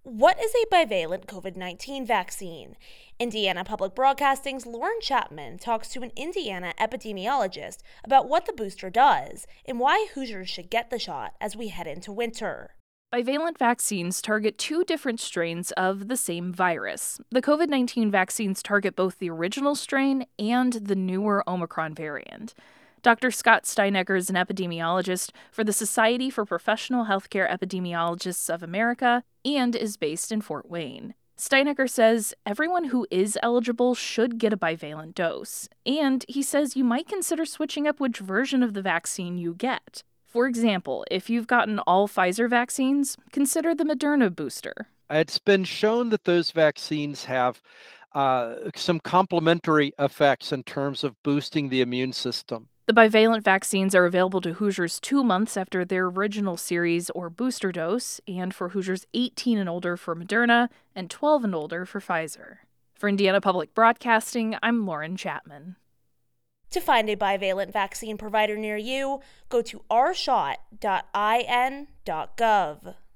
What is a bivalent COVID-19 vaccine? Indiana Public Broadcasting's Lauren Chapman talks to an Indiana epidemiologist about what the booster does and why Hoosiers should get the shot as we head into winter. Bivalent vaccines target two different strains of the same virus. The COVID 19 vaccines target both the original strain and the newer Omicron variant. Dr. Scott Steinecker is an epidemiologist for the Society for Professional Healthcare Epidemiologists of America and is based in Fort Wayne. Steinecker says everyone who is eligible should get a bivalent dose, and he says you might consider switching up which version of the vaccine you get. For example, if you've gotten all Pfizer vaccines, consider the Moderna booster. It's been shown that those vaccines have some complementary effects in terms of boosting the immune system. The bivalent vaccines are available to Hoosiers 2 months after their original series or booster dose, and for Hoosiers 18 and older for Moderna and 12 and older for Pfizer. For Indiana Public Broadcasting, I'm Lauren Chapman. To find a bivalent vaccine provider near you, go to ourshot.in.gov.